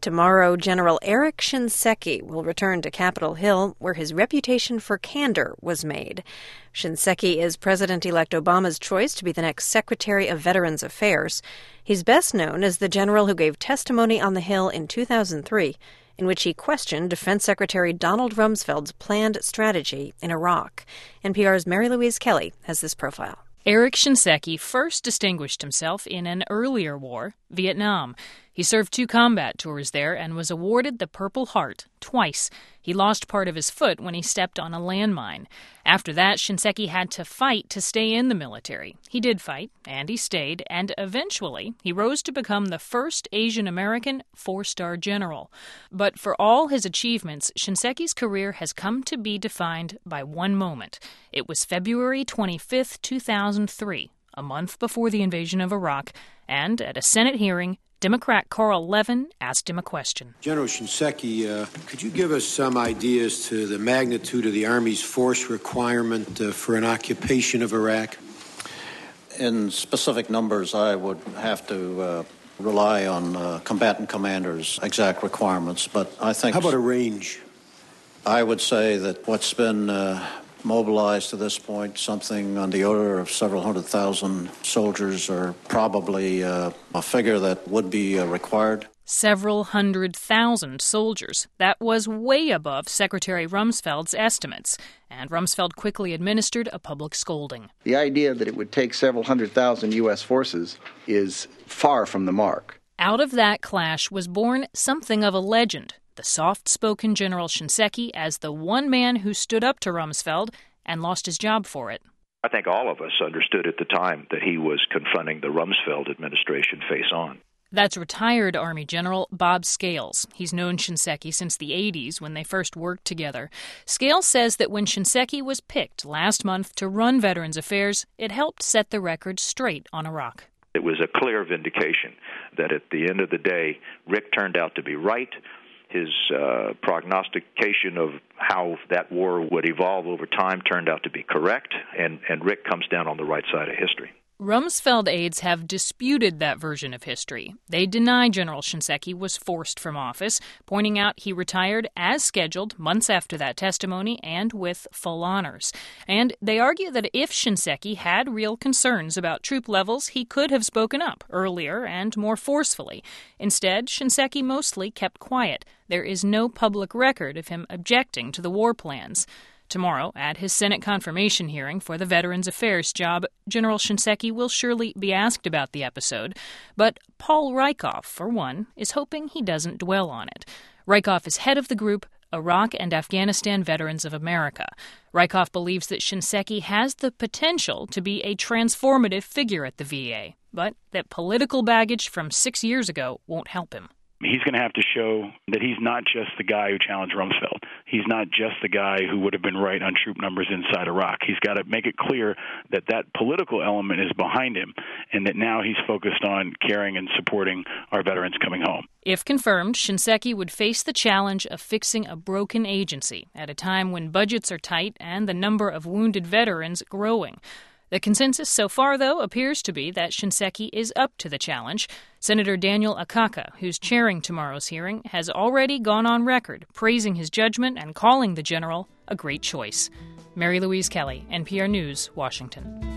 Tomorrow, General Eric Shinseki will return to Capitol Hill, where his reputation for candor was made. Shinseki is President-elect Obama's choice to be the next Secretary of Veterans Affairs. He's best known as the general who gave testimony on the Hill in 2003, in which he questioned Defense Secretary Donald Rumsfeld's planned strategy in Iraq. NPR's Mary Louise Kelly has this profile. Eric Shinseki first distinguished himself in an earlier war, Vietnam. He served 2 combat tours there and was awarded the Purple Heart twice. He lost part of his foot when he stepped on a landmine. After that, Shinseki had to fight to stay in the military. He did fight, and he stayed, and eventually he rose to become the first Asian American 4-star general. But for all his achievements, Shinseki's career has come to be defined by one moment. It was February 25, 2003, a month before the invasion of Iraq, and at a Senate hearing, Democrat Carl Levin asked him a question. General Shinseki, could you give us some ideas to the magnitude of the Army's force requirement for an occupation of Iraq? In specific numbers, I would have to rely on combatant commanders' exact requirements, but I think... How about a range? I would say that what's been mobilized to this point, something on the order of several 100,000 soldiers, are probably a figure that would be required. Several 100,000 soldiers. That was way above Secretary Rumsfeld's estimates, and Rumsfeld quickly administered a public scolding. The idea that it would take several 100,000 U.S. forces is far from the mark. Out of that clash was born something of a legend. The soft-spoken General Shinseki as the one man who stood up to Rumsfeld and lost his job for it. I think all of us understood at the time that he was confronting the Rumsfeld administration face-on. That's retired Army General Bob Scales. He's known Shinseki since the 80s when they first worked together. Scales says that when Shinseki was picked last month to run Veterans Affairs, it helped set the record straight on Iraq. It was a clear vindication that at the end of the day, Rick turned out to be right. His prognostication of how that war would evolve over time turned out to be correct, and Rick comes down on the right side of history. Rumsfeld aides have disputed that version of history. They deny General Shinseki was forced from office, pointing out he retired as scheduled months after that testimony and with full honors. And they argue that if Shinseki had real concerns about troop levels, he could have spoken up earlier and more forcefully. Instead, Shinseki mostly kept quiet. There is no public record of him objecting to the war plans. Tomorrow, at his Senate confirmation hearing for the Veterans Affairs job, General Shinseki will surely be asked about the episode. But Paul Rieckhoff, for one, is hoping he doesn't dwell on it. Rieckhoff is head of the group Iraq and Afghanistan Veterans of America. Rieckhoff believes that Shinseki has the potential to be a transformative figure at the VA, but that political baggage from 6 years ago won't help him. He's going to have to show that he's not just the guy who challenged Rumsfeld. He's not just the guy who would have been right on troop numbers inside Iraq. He's got to make it clear that that political element is behind him and that now he's focused on caring and supporting our veterans coming home. If confirmed, Shinseki would face the challenge of fixing a broken agency at a time when budgets are tight and the number of wounded veterans growing. The consensus so far, though, appears to be that Shinseki is up to the challenge. Senator Daniel Akaka, who's chairing tomorrow's hearing, has already gone on record praising his judgment and calling the general a great choice. Mary Louise Kelly, NPR News, Washington.